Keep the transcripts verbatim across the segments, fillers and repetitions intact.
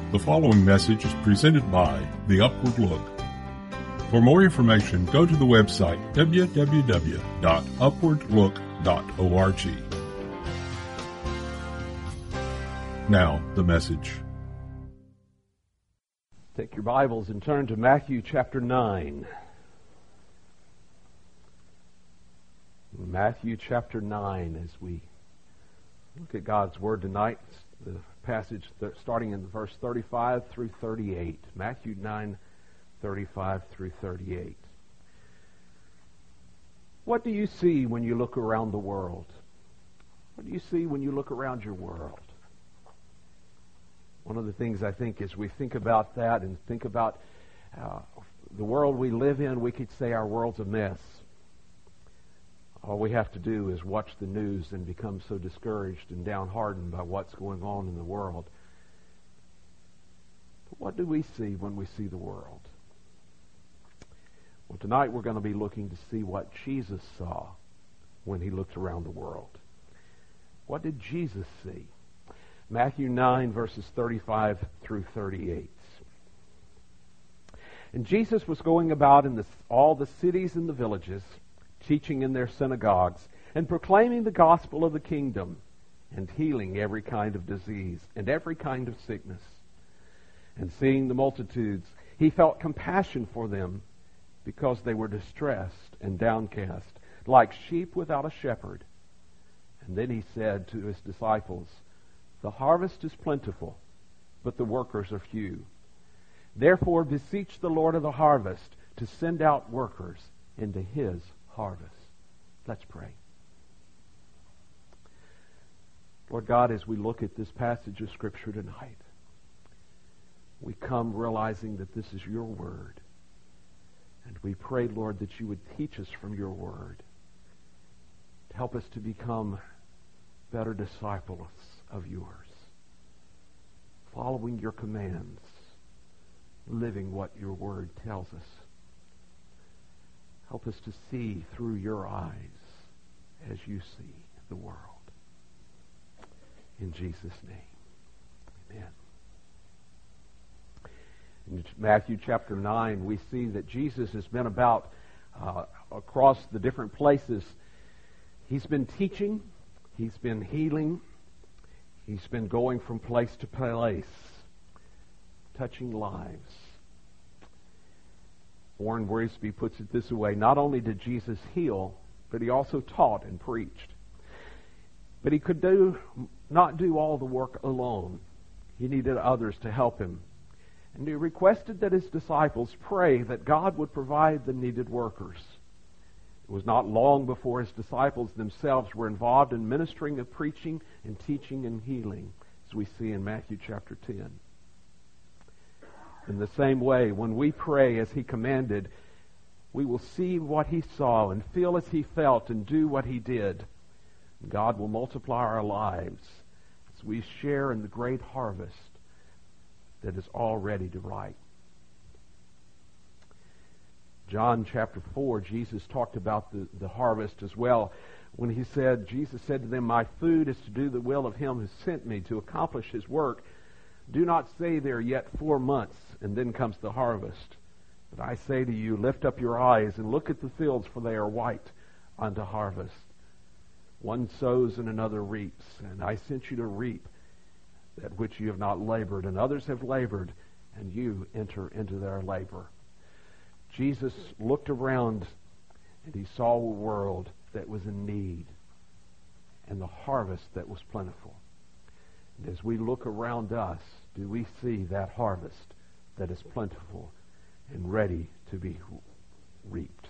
The following message is presented by The Upward Look. For more information, go to the website w w w dot upward look dot org. Now, the message. Take your Bibles and turn to Matthew chapter nine. Matthew chapter nine, as we look at God's Word tonight, the passage starting in verse thirty-five through thirty-eight. Matthew nine, thirty-five through thirty-eight. What do you see when you look around the world? What do you see when you look around your world? One of the things I think as we think about that and think about uh, the world we live in, we could say our world's a mess. All we have to do is watch the news and become so discouraged and downhearted by what's going on in the world. But what do we see when we see the world? Well, tonight we're going to be looking to see what Jesus saw when he looked around the world. What did Jesus see? Matthew nine, verses thirty-five through thirty-eight. And Jesus was going about in the, all the cities and the villages, teaching in their synagogues, and proclaiming the gospel of the kingdom, and healing every kind of disease and every kind of sickness. And seeing the multitudes, he felt compassion for them, because they were distressed and downcast, like sheep without a shepherd. And then he said to his disciples, "The harvest is plentiful, but the workers are few. Therefore beseech the Lord of the harvest to send out workers into his harvest." Let's pray. Lord God, as we look at this passage of Scripture tonight, we come realizing that this is your word. And we pray, Lord, that you would teach us from your word to help us to become better disciples of yours, following your commands, living what your word tells us. Help us to see through your eyes as you see the world. In Jesus' name, amen. In Matthew chapter nine, we see that Jesus has been about uh, across the different places. He's been teaching, he's been healing, he's been going from place to place, touching lives. Warren Wiersbe puts it this way: not only did Jesus heal, but he also taught and preached. But he could do not do all the work alone. He needed others to help him. And he requested that his disciples pray that God would provide the needed workers. It was not long before his disciples themselves were involved in ministering of preaching and teaching and healing, as we see in Matthew chapter ten. In the same way, when we pray as he commanded, we will see what he saw and feel as he felt and do what he did. God will multiply our lives as we share in the great harvest that is all ready to ripe. John chapter four, Jesus talked about the, the harvest as well. When he said, Jesus said to them, "My food is to do the will of him who sent me to accomplish his work. Do not say there yet four months, and then comes the harvest. But I say to you, lift up your eyes and look at the fields, for they are white unto harvest. One sows and another reaps, and I sent you to reap that which you have not labored, and others have labored, and you enter into their labor." Jesus looked around, and he saw a world that was in need, and the harvest that was plentiful. And as we look around us, do we see that harvest that is plentiful and ready to be reaped?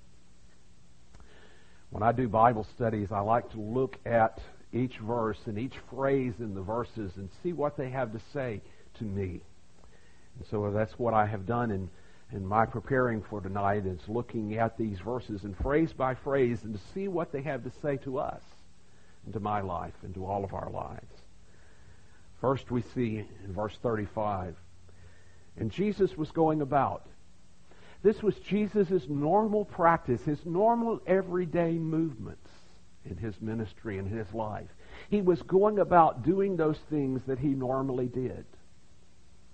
When I do Bible studies, I like to look at each verse and each phrase in the verses and see what they have to say to me. And so that's what I have done in, in my preparing for tonight, is looking at these verses and phrase by phrase and to see what they have to say to us and to my life and to all of our lives. First, we see in verse thirty-five, and Jesus was going about. This was Jesus' normal practice, his normal everyday movements in his ministry and his life. He was going about doing those things that he normally did.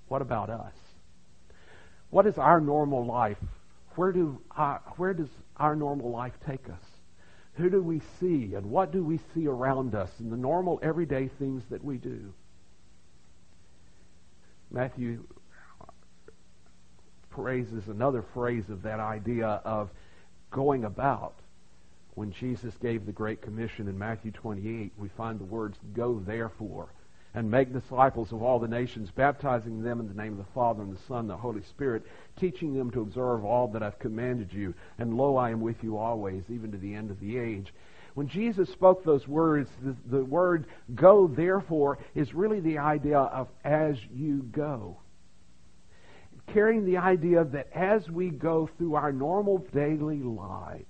What about us? What is our normal life? Where do our, where does our normal life take us? Who do we see, and what do we see around us in the normal, everyday things that we do? Matthew praises another phrase of that idea of going about. When Jesus gave the Great Commission in Matthew twenty-eight, we find the words, "Go therefore, and make disciples of all the nations, baptizing them in the name of the Father and the Son and the Holy Spirit, teaching them to observe all that I've commanded you. And lo, I am with you always, even to the end of the age." When Jesus spoke those words, the, the word "go therefore" is really the idea of as you go. Carrying the idea that as we go through our normal daily lives,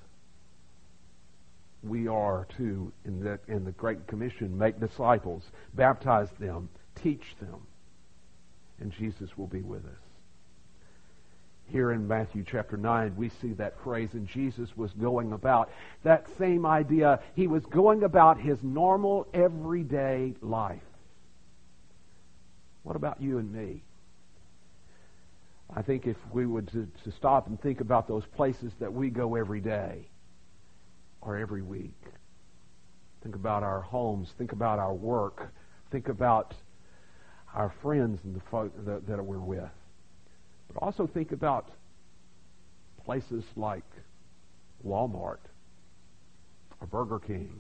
we are to, in the, in the Great Commission, make disciples, baptize them, teach them, and Jesus will be with us. Here in Matthew chapter nine, we see that phrase, and Jesus was going about. That same idea, he was going about his normal, everyday life. What about you and me? I think if we were to, to stop and think about those places that we go every day, or every week. Think about our homes. Think about our work. Think about our friends and the folk that, that we're with. But also think about places like Walmart or Burger King,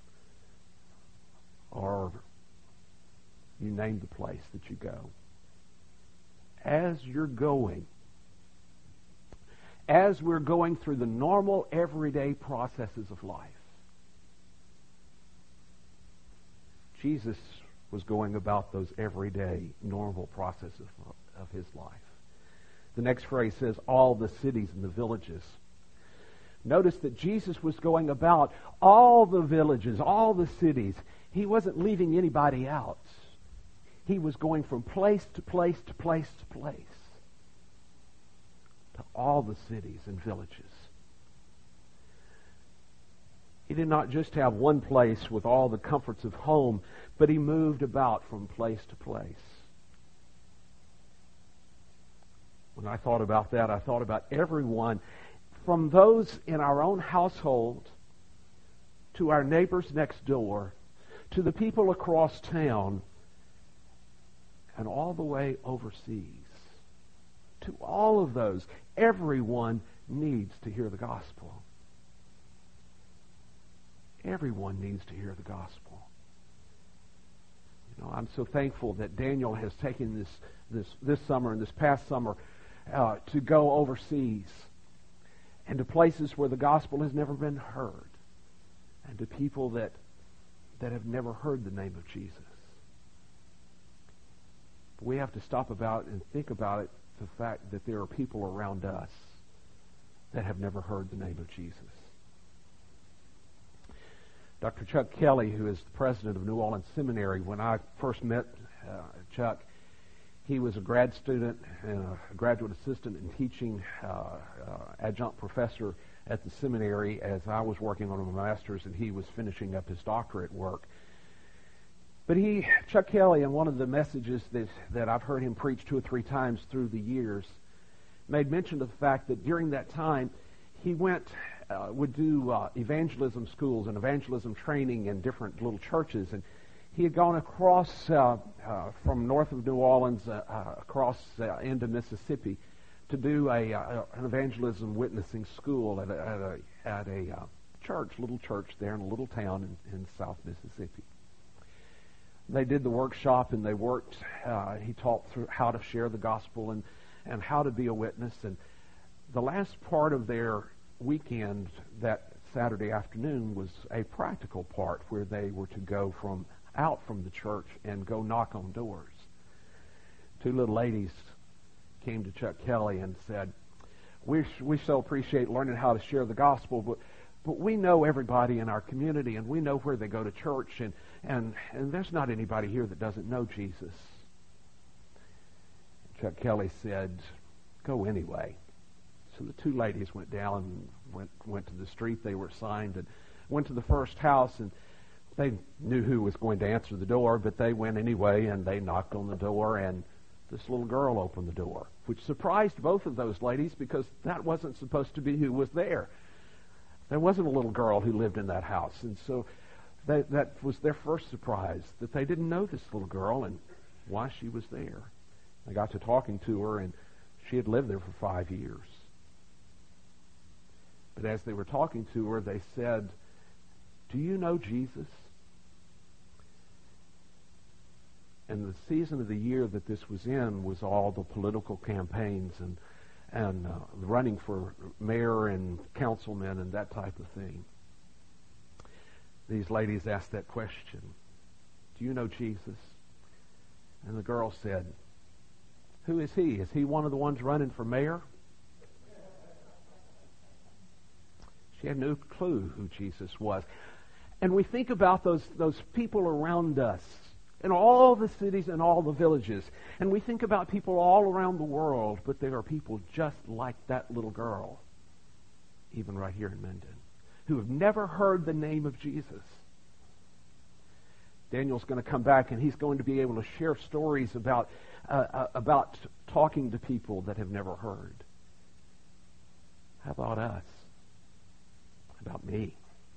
or you name the place that you go. As you're going, as we're going through the normal, everyday processes of life, Jesus was going about those everyday, normal processes of, of his life. The next phrase says, all the cities and the villages. Notice that Jesus was going about all the villages, all the cities. He wasn't leaving anybody out. He was going from place to place to place to place. To all the cities and villages. He did not just have one place with all the comforts of home, but he moved about from place to place. When I thought about that, I thought about everyone, from those in our own household, to our neighbors next door, to the people across town, and all the way overseas. To all of those, everyone needs to hear the gospel. Everyone needs to hear the gospel. You know, I'm so thankful that Daniel has taken this this this summer and this past summer uh, to go overseas and to places where the gospel has never been heard, and to people that that have never heard the name of Jesus. We have to stop about and think about it. The fact that there are people around us that have never heard the name of Jesus. Doctor Chuck Kelly, who is the president of New Orleans Seminary, when I first met uh, Chuck, he was a grad student and a graduate assistant in teaching, uh, uh, adjunct professor at the seminary as I was working on my master's and he was finishing up his doctorate work. But he, Chuck Kelly, in one of the messages that, that I've heard him preach two or three times through the years, made mention of the fact that during that time, he went, uh, would do uh, evangelism schools and evangelism training in different little churches. And he had gone across uh, uh, from north of New Orleans, uh, uh, across uh, into Mississippi, to do a, uh, an evangelism witnessing school at a, at a, at a uh, church, little church there in a little town in, in South Mississippi. They did the workshop and they worked, uh, he taught through how to share the gospel and, and how to be a witness. And the last part of their weekend, that Saturday afternoon, was a practical part where they were to go from out from the church and go knock on doors. Two little ladies came to Chuck Kelly and said, we, we so appreciate learning how to share the gospel, but But we know everybody in our community, and we know where they go to church, and, and, and there's not anybody here that doesn't know Jesus. Chuck Kelly said, go anyway. So the two ladies went down and went, went to the street they were assigned and went to the first house, and they knew who was going to answer the door, but they went anyway, and they knocked on the door, and this little girl opened the door, which surprised both of those ladies because that wasn't supposed to be who was there. There wasn't a little girl who lived in that house. And so they, that was their first surprise, that they didn't know this little girl and why she was there. They got to talking to her, and she had lived there for five years. But as they were talking to her, they said, "Do you know Jesus?" And the season of the year that this was in was all the political campaigns and and uh, running for mayor and councilmen and that type of thing. These ladies asked that question, "Do you know Jesus?" And the girl said, "Who is he? Is he one of the ones running for mayor?" She had no clue who Jesus was. And we think about those, those people around us in all the cities and all the villages. And we think about people all around the world, but there are people just like that little girl, even right here in Minden, who have never heard the name of Jesus. Daniel's going to come back, and he's going to be able to share stories about uh, uh, about talking to people that have never heard. How about us? How about me?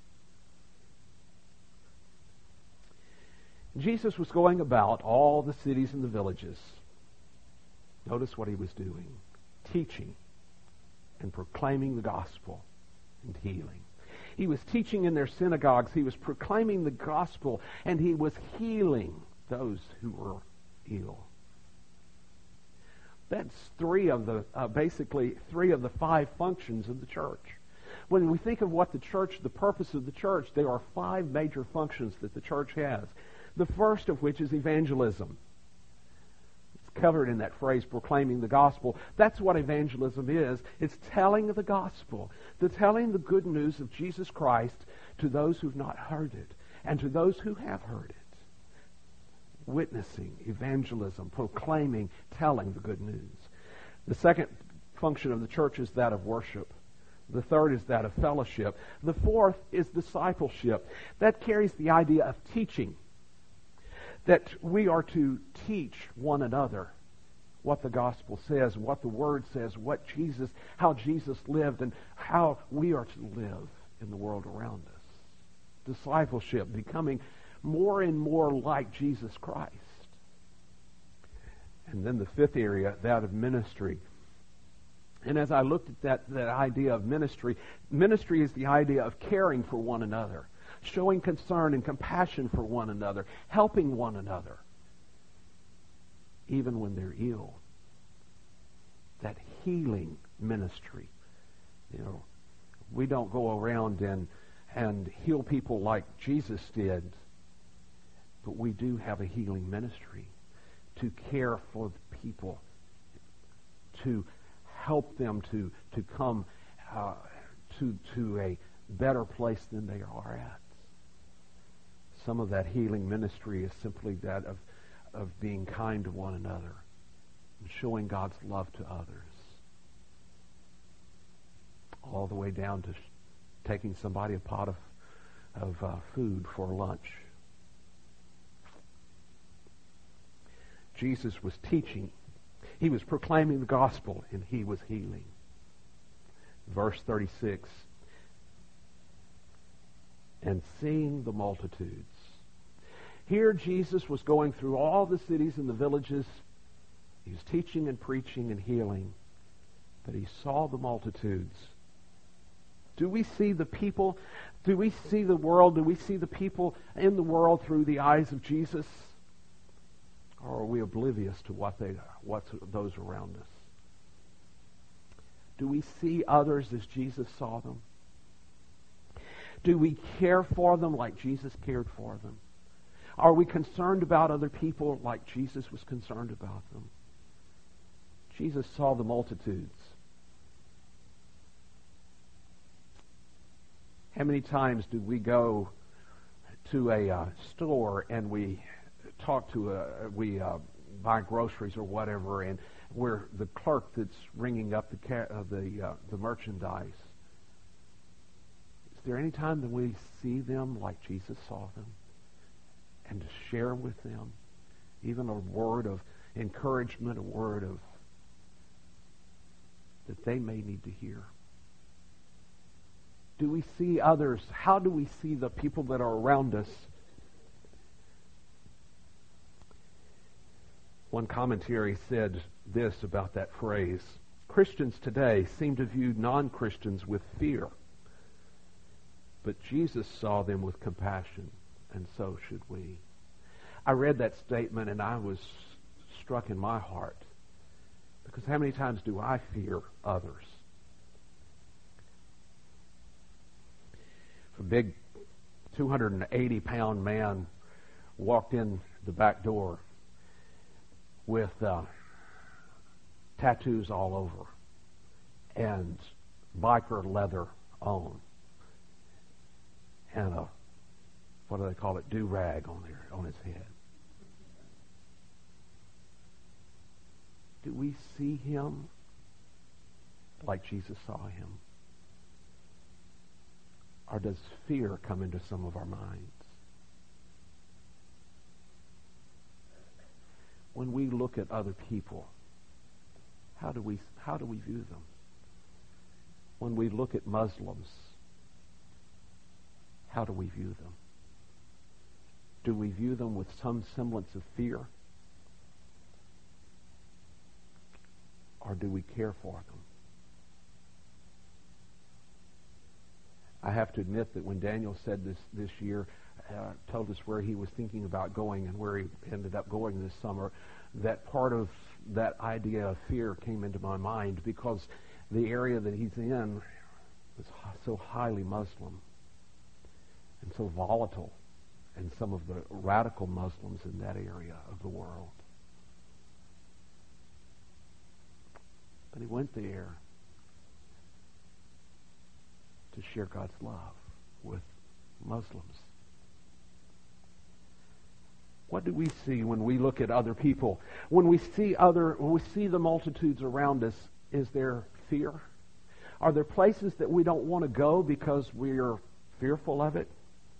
Jesus was going about all the cities and the villages. Notice what he was doing. Teaching and proclaiming the gospel and healing. He was teaching in their synagogues. He was proclaiming the gospel, and he was healing those who were ill. That's three of the, uh, basically three of the five functions of the church. When we think of what the church, the purpose of the church, there are five major functions that the church has. The first of which is evangelism. It's covered in that phrase, proclaiming the gospel. That's what evangelism is. It's telling the gospel, the telling the good news of Jesus Christ to those who've not heard it and to those who have heard it. Witnessing, evangelism, proclaiming, telling the good news. The second function of the church is that of worship. The third is that of fellowship. The fourth is discipleship. That carries the idea of teaching. That we are to teach one another what the gospel says, what the word says, what Jesus, how Jesus lived, and how we are to live in the world around us. Discipleship, becoming more and more like Jesus Christ. And then the fifth area, that of ministry. And as I looked at that, that idea of ministry, ministry is the idea of caring for one another, showing concern and compassion for one another, helping one another, even when they're ill. That healing ministry. You know, we don't go around and and heal people like Jesus did, but we do have a healing ministry to care for the people, to help them to to come uh, to to a better place than they are at. Some of that healing ministry is simply that of of being kind to one another and showing God's love to others, all the way down to sh- taking somebody a pot of of uh, food for lunch. Jesus was teaching. He was proclaiming the gospel, and he was healing. Verse thirty-six. And seeing the multitudes. Here Jesus was going through all the cities and the villages. He was teaching and preaching and healing. But he saw the multitudes. Do we see the people? Do we see the world? Do we see the people in the world through the eyes of Jesus? Or are we oblivious to what they, what's those around us? Do we see others as Jesus saw them? Do we care for them like Jesus cared for them? Are we concerned about other people like Jesus was concerned about them? Jesus saw the multitudes. How many times do we go to a uh, store and we talk to a, we uh, buy groceries or whatever, and we're the clerk that's ringing up the ca- uh, the uh, the merchandise? Is there any time that we see them like Jesus saw them, and to share with them even a word of encouragement, a word of that they may need to hear? Do we see others? How do we see the people that are around us? One commentary said this about that phrase: Christians today seem to view non-Christians with fear, but Jesus saw them with compassion, and so should we. I read that statement and I was struck in my heart, because how many times do I fear others? If a big two hundred eighty pound man walked in the back door with uh, tattoos all over and biker leather on and a, what do they call it, do-rag on there, on his head, do we see him like Jesus saw him? Or does fear come into some of our minds? When we look at other people, how do we how do we view them? When we look at Muslims, how do we view them? Do we view them with some semblance of fear? Or do we care for them? I have to admit that when Daniel said this this year, uh, told us where he was thinking about going and where he ended up going this summer, that part of that idea of fear came into my mind, because the area that he's in is so highly Muslim and so volatile, and some of the radical Muslims in that area of the world. But he went there to share God's love with Muslims. What do we see when we look at other people? When we see other, when we see the multitudes around us, is there fear? Are there places that we don't want to go because we're fearful of it?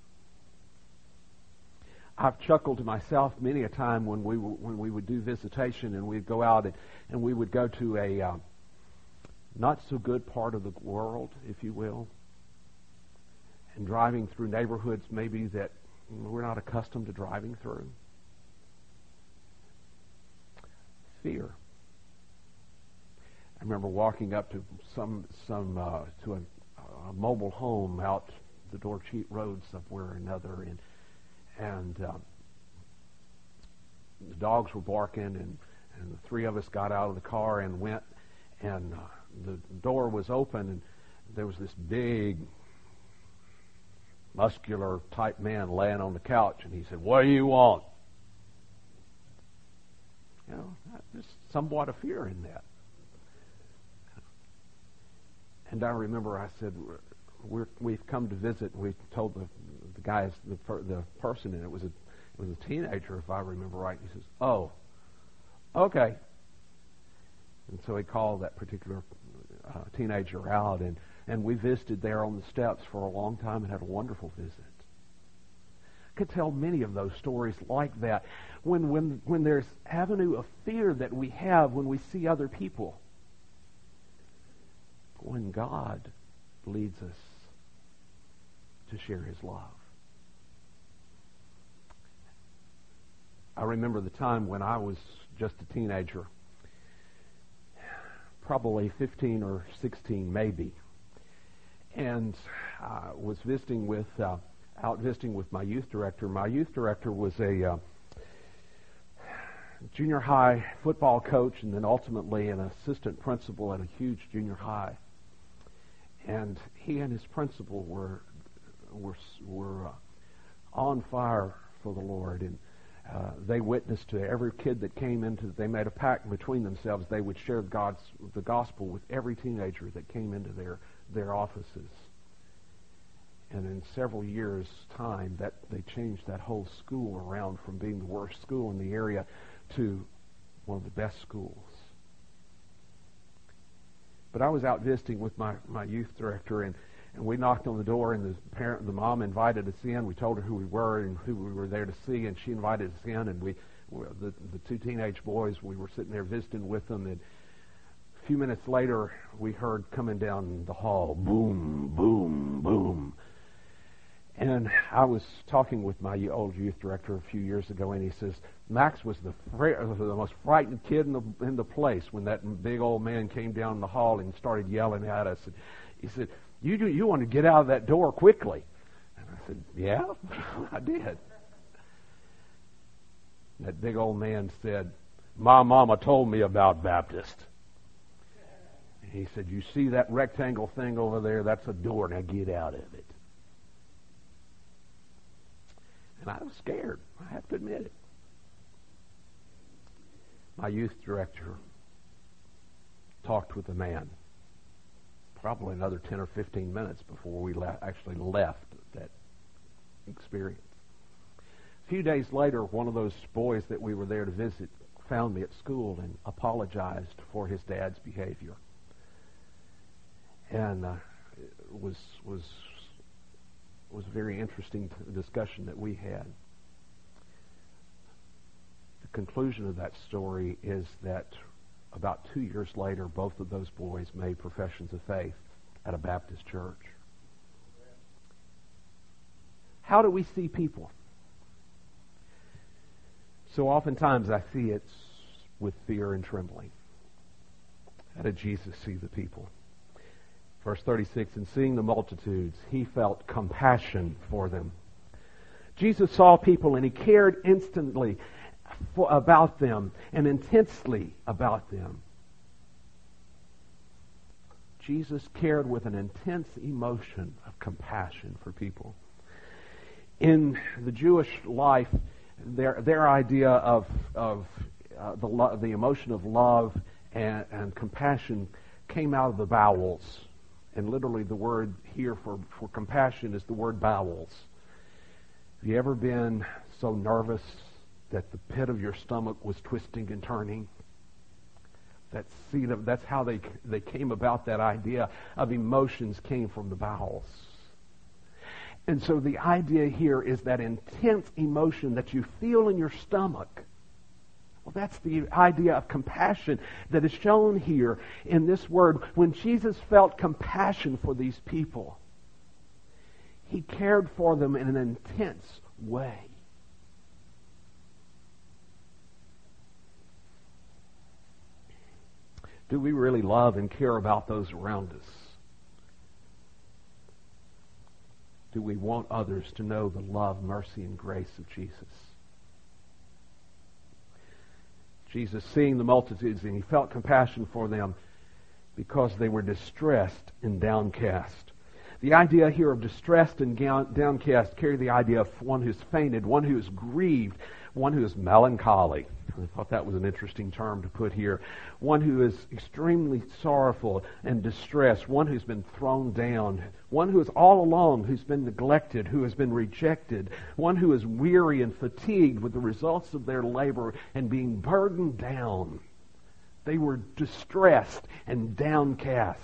I've chuckled to myself many a time when we when we would do visitation and we'd go out and, and we would go to a uh, not so good part of the world, if you will, and driving through neighborhoods maybe that we're not accustomed to driving through. Fear. I remember walking up to some some uh, to a, a mobile home out the Dorcheat Road somewhere or another, and and uh, the dogs were barking, and, and the three of us got out of the car and went, and uh, the door was open, and there was this big, muscular type man laying on the couch, and he said, "What do you want?" You know, there's somewhat of fear in that. And I remember I said, We're, we've come to visit. We told the, the guys, the, the person, and it was a it was a teenager, if I remember right. He says, "Oh, okay." And so he called that particular uh, teenager out, and, and we visited there on the steps for a long time and had a wonderful visit. I could tell many of those stories like that. When when when there's avenue of fear that we have when we see other people, when God leads us to share His love. I remember the time when I was just a teenager, probably fifteen or sixteen maybe, and I was visiting with, uh, out visiting with my youth director. My youth director was a uh, junior high football coach and then ultimately an assistant principal at a huge junior high. And he and his principal were were were uh, on fire for the Lord, and uh, they witnessed to every kid that came into. They made a pact between themselves. They would share God's the gospel with every teenager that came into their their offices. And in several years' time, that they changed that whole school around from being the worst school in the area to one of the best schools. But I was out visiting with my, my youth director, and, and we knocked on the door, and the parent, the mom invited us in. We told her who we were and who we were there to see, and she invited us in, and we, the, the two teenage boys, we were sitting there visiting with them, and a few minutes later, we heard coming down the hall, boom, boom, boom. And I was talking with my old youth director a few years ago, and he says, Max was the fr- the most frightened kid in the in the place when that big old man came down the hall and started yelling at us. And he said, you do, you want to get out of that door quickly. And I said, yeah, I did. That big old man said, my mama told me about Baptist. And he said, you see that rectangle thing over there? That's a door. Now get out of it. And I was scared. I have to admit it. My youth director talked with the man probably another ten or fifteen minutes before we le- actually left that experience. A few days later, one of those boys that we were there to visit found me at school and apologized for his dad's behavior. And uh, it was was was a very interesting discussion that we had. The conclusion of that story is that about two years later, both of those boys made professions of faith at a Baptist church. How do we see people? So oftentimes I see it with fear and trembling. How did Jesus see the people? Verse thirty-six, and seeing the multitudes, he felt compassion for them. Jesus saw people and he cared instantly for, about them and intensely about them. Jesus cared with an intense emotion of compassion for people. In the Jewish life, their their idea of of uh, the lo- the emotion of love and, and compassion came out of the bowels. And literally the word here for, for compassion is the word bowels. Have you ever been so nervous that the pit of your stomach was twisting and turning? That's, see, that's how they, they came about. That idea of emotions came from the bowels. And so the idea here is that intense emotion that you feel in your stomach. Well, that's the idea of compassion that is shown here in this word. When Jesus felt compassion for these people, he cared for them in an intense way. Do we really love and care about those around us? Do we want others to know the love, mercy, and grace of Jesus? Jesus, seeing the multitudes, and he felt compassion for them because they were distressed and downcast. The idea here of distressed and downcast carry the idea of one who's fainted, one who is grieved, one who is melancholy. I thought that was an interesting term to put here. One who is extremely sorrowful and distressed, one who's been thrown down, one who is all alone, who's been neglected, who has been rejected, one who is weary and fatigued with the results of their labor and being burdened down. They were distressed and downcast.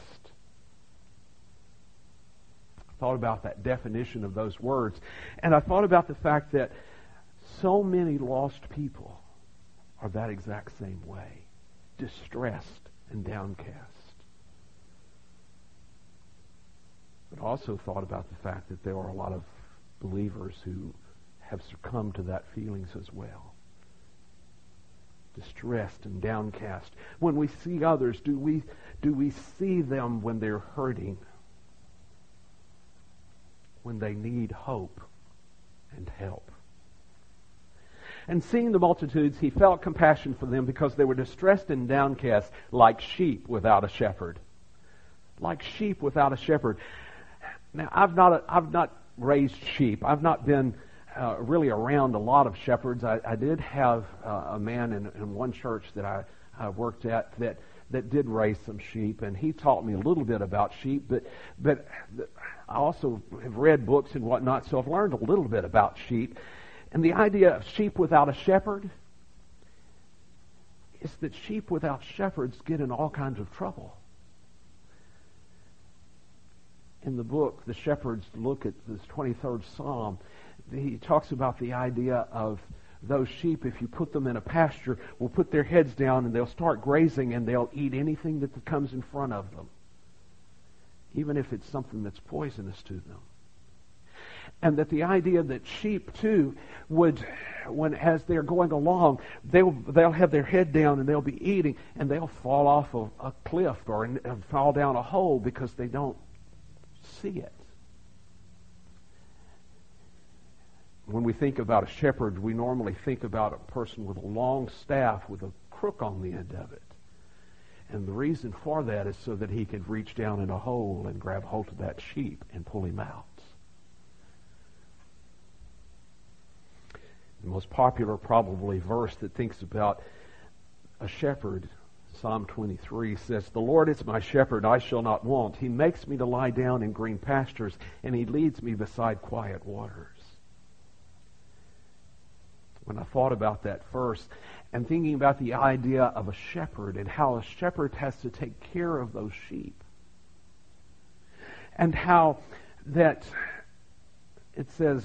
I thought about that definition of those words, and I thought about the fact that so many lost people are that exact same way, distressed and downcast. But also thought about the fact that there are a lot of believers who have succumbed to that feelings as well. Distressed and downcast. When we see others, do we do we see them when they're hurting? When they need hope and help? And seeing the multitudes, he felt compassion for them because they were distressed and downcast like sheep without a shepherd. Like sheep without a shepherd. Now, I've not I've not raised sheep. I've not been uh, really around a lot of shepherds. I, I did have uh, a man in, in one church that I, I worked at that, that did raise some sheep, and he taught me a little bit about sheep, but but I also have read books and whatnot, so I've learned a little bit about sheep. And the idea of sheep without a shepherd is that sheep without shepherds get in all kinds of trouble. In the book, The Shepherds Look at this twenty-third Psalm, he talks about the idea of those sheep, if you put them in a pasture, will put their heads down and they'll start grazing and they'll eat anything that comes in front of them, even if it's something that's poisonous to them. And that the idea that sheep too would, when as they're going along, they'll they'll have their head down and they'll be eating and they'll fall off a, a cliff or and fall down a hole because they don't see it. When we think about a shepherd, we normally think about a person with a long staff with a crook on the end of it. And the reason for that is so that he could reach down in a hole and grab hold of that sheep and pull him out. The most popular, probably, verse that thinks about a shepherd, Psalm twenty-three, says, "The Lord is my shepherd, I shall not want. He makes me to lie down in green pastures, and He leads me beside quiet waters." When I thought about that verse, and thinking about the idea of a shepherd and how a shepherd has to take care of those sheep, and how that it says,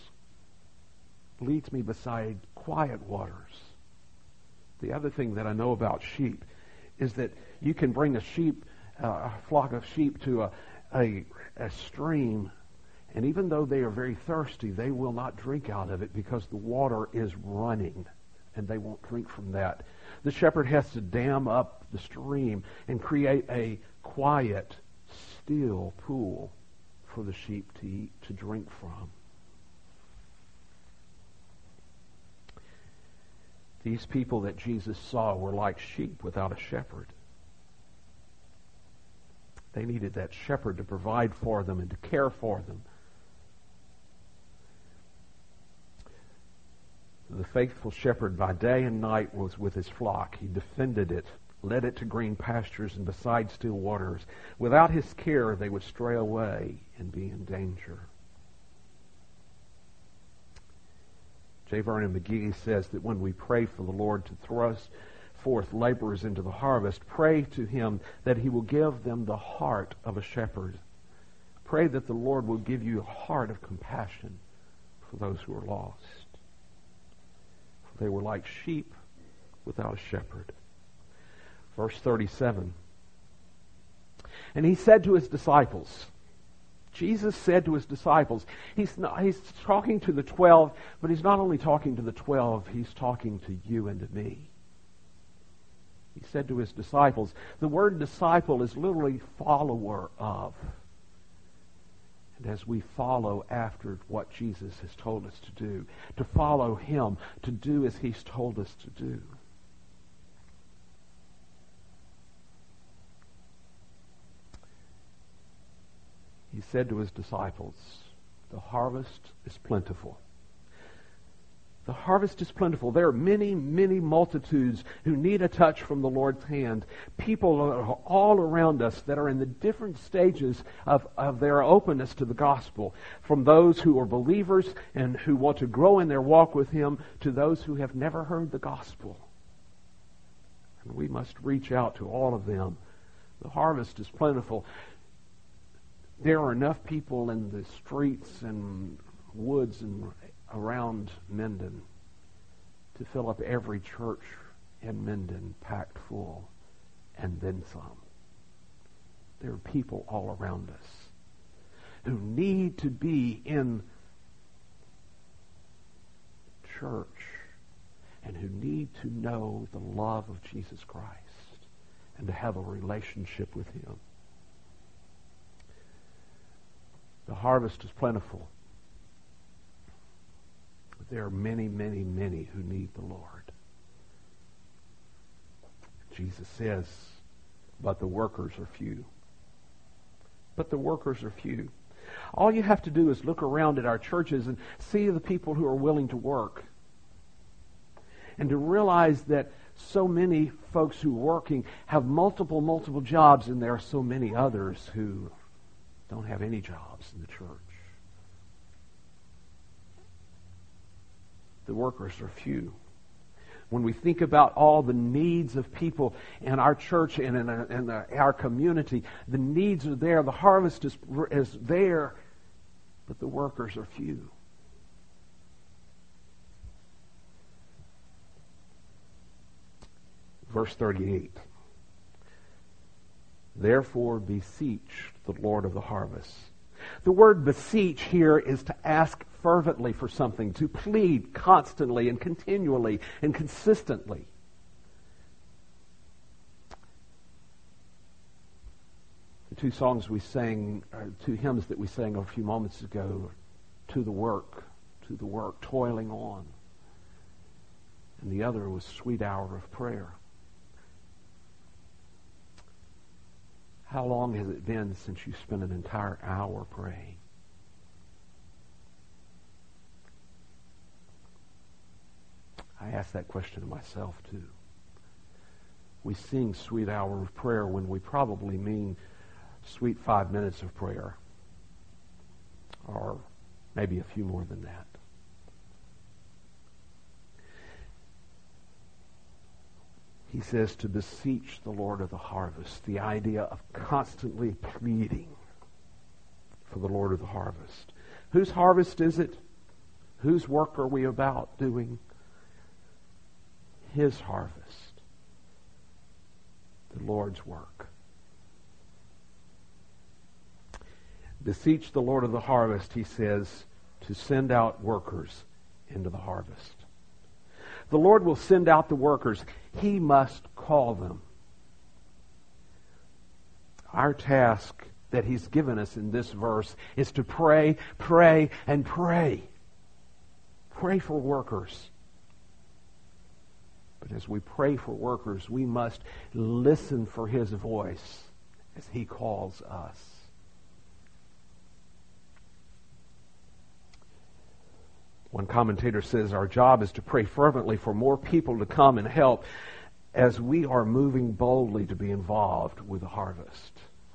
leads me beside quiet waters. The other thing that I know about sheep is that you can bring a sheep, uh, a flock of sheep to a, a, a stream, and even though they are very thirsty, they will not drink out of it because the water is running, and they won't drink from that. The shepherd has to dam up the stream and create a quiet, still pool for the sheep to eat, to drink from. These people that Jesus saw were like sheep without a shepherd. They needed that shepherd to provide for them and to care for them. The faithful shepherd by day and night was with his flock. He defended it, led it to green pastures and beside still waters. Without his care, they would stray away and be in danger. J. Vernon McGee says that when we pray for the Lord to thrust forth laborers into the harvest, pray to Him that He will give them the heart of a shepherd. Pray that the Lord will give you a heart of compassion for those who are lost. For they were like sheep without a shepherd. Verse thirty-seven. And He said to His disciples, Jesus said to His disciples, he's, not, he's talking to the twelve, but He's not only talking to the twelve, He's talking to you and to me. He said to His disciples, the word disciple is literally follower of. And as we follow after what Jesus has told us to do, to follow Him, to do as He's told us to do. He said to His disciples, the harvest is plentiful. The harvest is plentiful. There are many, many multitudes who need a touch from the Lord's hand. People are all around us that are in the different stages of, of their openness to the gospel. From those who are believers and who want to grow in their walk with Him to those who have never heard the gospel. And we must reach out to all of them. The harvest is plentiful. There are enough people in the streets and woods and around Minden to fill up every church in Minden packed full, and then some. There are people all around us who need to be in church and who need to know the love of Jesus Christ and to have a relationship with Him. The harvest is plentiful. But there are many, many, many who need the Lord. Jesus says, but the workers are few. But the workers are few. All you have to do is look around at our churches and see the people who are willing to work. And to realize that so many folks who are working have multiple, multiple jobs, and there are so many others who don't have any jobs in the church. The workers are few. When we think about all the needs of people in our church and in, our, in our community, the needs are there, the harvest is, is there, but the workers are few. Verse thirty-eight. Therefore beseech the Lord of the harvest. The word beseech here is to ask fervently for something, to plead constantly and continually and consistently. The two songs we sang, or two hymns that we sang a few moments ago, to the work, to the work, toiling on. And the other was Sweet Hour of Prayer. How long has it been since you spent an entire hour praying? I ask that question of myself too. We sing Sweet Hour of Prayer when we probably mean sweet five minutes of prayer, or maybe a few more than that. He says to beseech the Lord of the harvest, the idea of constantly pleading for the Lord of the harvest. Whose harvest is it? Whose work are we about doing? His harvest. The Lord's work. Beseech the Lord of the harvest, he says, to send out workers into the harvest. The Lord will send out the workers. He must call them. Our task that he's given us in this verse is to pray, pray, and pray. Pray for workers. But as we pray for workers, we must listen for his voice as he calls us. One commentator says our job is to pray fervently for more people to come and help as we are moving boldly to be involved with the harvest.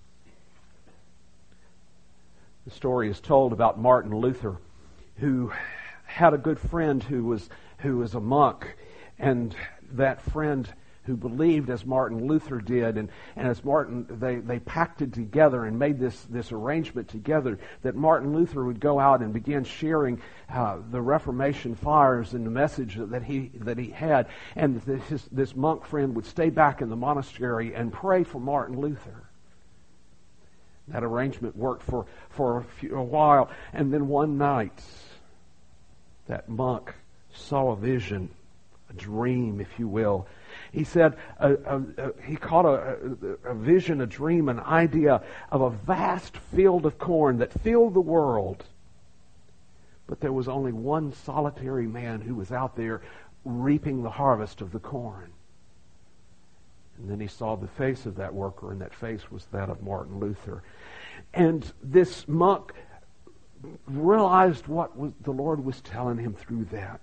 The story is told about Martin Luther, who had a good friend who was who was a monk, and that friend who believed as Martin Luther did, and, and as Martin, they, they pacted together and made this, this arrangement together that Martin Luther would go out and begin sharing uh, the Reformation fires and the message that he that he had, and this, his, this monk friend would stay back in the monastery and pray for Martin Luther. That arrangement worked for, for a, few, a while, and then one night, that monk saw a vision, a dream, if you will. He said uh, uh, uh, he caught a, a, a vision, a dream, an idea of a vast field of corn that filled the world. But there was only one solitary man who was out there reaping the harvest of the corn. And then he saw the face of that worker, and that face was that of Martin Luther. And this monk realized what was, the Lord was telling him through that.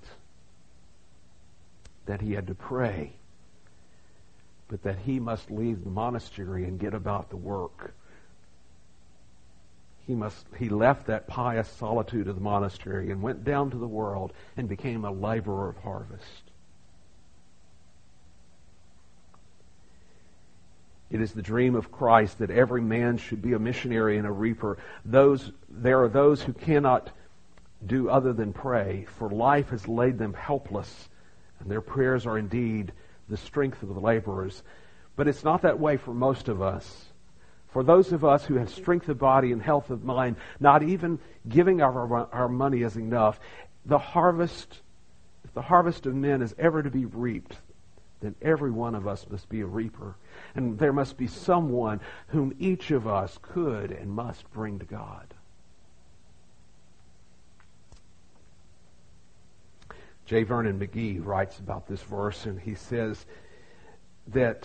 That he had to pray, but that he must leave the monastery and get about the work. He must. He left that pious solitude of the monastery and went down to the world and became a laborer of harvest. It is the dream of Christ that every man should be a missionary and a reaper. Those there are those who cannot do other than pray, for life has laid them helpless, and their prayers are indeed the strength of the laborers. But it's not that way for most of us. For those of us who have strength of body and health of mind, not even giving our, our money is enough. The harvest, if the harvest of men is ever to be reaped, then every one of us must be a reaper. And there must be someone whom each of us could and must bring to God. J. Vernon McGee writes about this verse, and he says that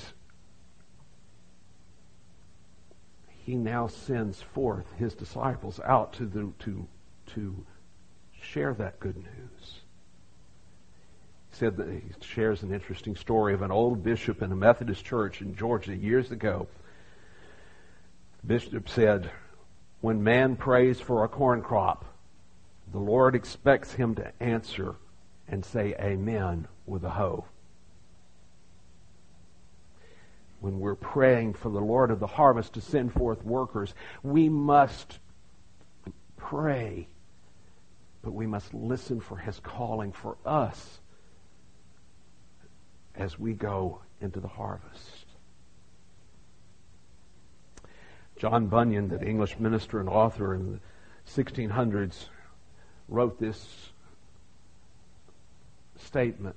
he now sends forth his disciples out to the, to to share that good news. He said that he shares an interesting story of an old bishop in a Methodist church in Georgia years ago. The bishop said, "When man prays for a corn crop, the Lord expects him to answer and say amen with a hoe. When we're praying for the Lord of the harvest to send forth workers, we must pray, but we must listen for his calling for us as we go into the harvest. John Bunyan, the English minister and author in the sixteen hundreds, wrote this statement.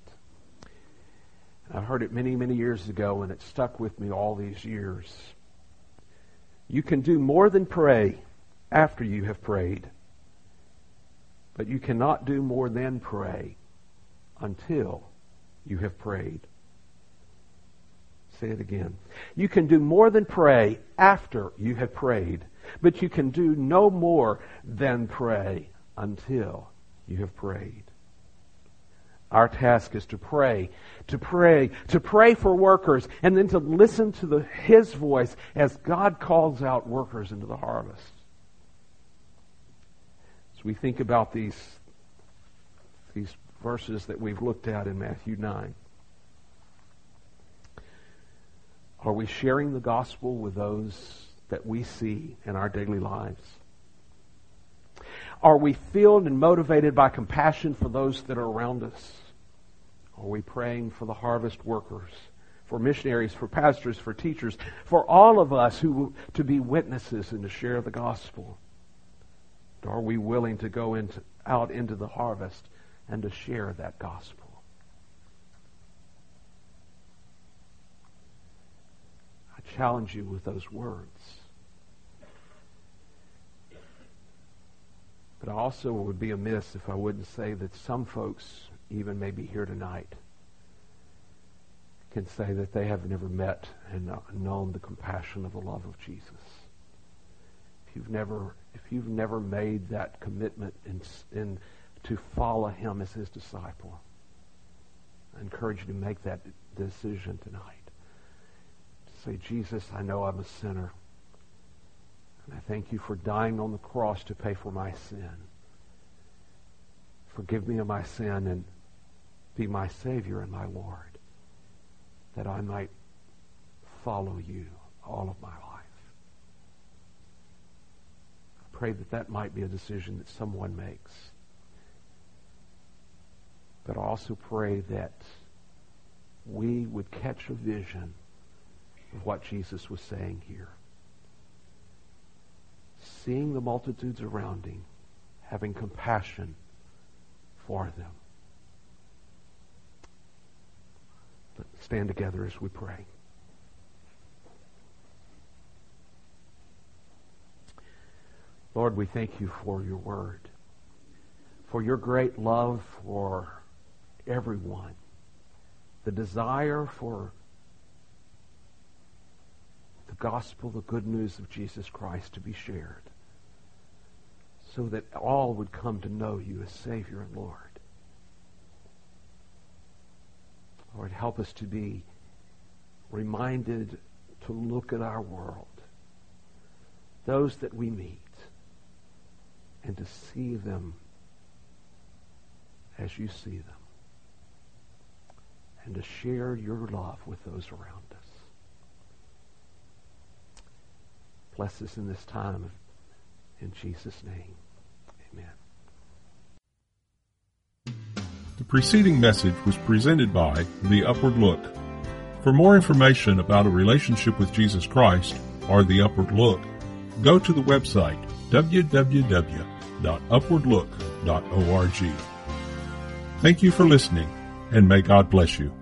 I heard it many, many years ago, and it stuck with me all these years. You can do more than pray after you have prayed, but you cannot do more than pray until you have prayed. Say it again. You can do more than pray after you have prayed, but you can do no more than pray until you have prayed. Our task is to pray, to pray, to pray for workers, and then to listen to the, His voice as God calls out workers into the harvest. As we think about these, these verses that we've looked at in Matthew nine, are we sharing the gospel with those that we see in our daily lives? Are we filled and motivated by compassion for those that are around us? Are we praying for the harvest workers, for missionaries, for pastors, for teachers, for all of us who to be witnesses and to share the gospel? Are we willing to go into, out into the harvest and to share that gospel? I challenge you with those words. But I also would be amiss if I wouldn't say that some folks, even maybe here tonight, can say that they have never met and known the compassion of the love of Jesus. If you've never, if you've never made that commitment in, in to follow Him as His disciple, I encourage you to make that decision tonight. To say, Jesus, I know I'm a sinner. And I thank you for dying on the cross to pay for my sin. Forgive me of my sin and be my Savior and my Lord, that I might follow you all of my life. I pray that that might be a decision that someone makes. But I also pray that we would catch a vision of what Jesus was saying here. Seeing the multitudes around Him, having compassion for them. Let's stand together as we pray. Lord, we thank you for your word, for your great love for everyone, the desire for the gospel, the good news of Jesus Christ to be shared, so that all would come to know you as Savior and Lord. Lord, help us to be reminded to look at our world, those that we meet, and to see them as you see them, and to share your love with those around us. Bless us in this time. In Jesus' name, amen. The preceding message was presented by The Upward Look. For more information about a relationship with Jesus Christ or The Upward Look, go to the website w w w dot upward look dot org. Thank you for listening, and may God bless you.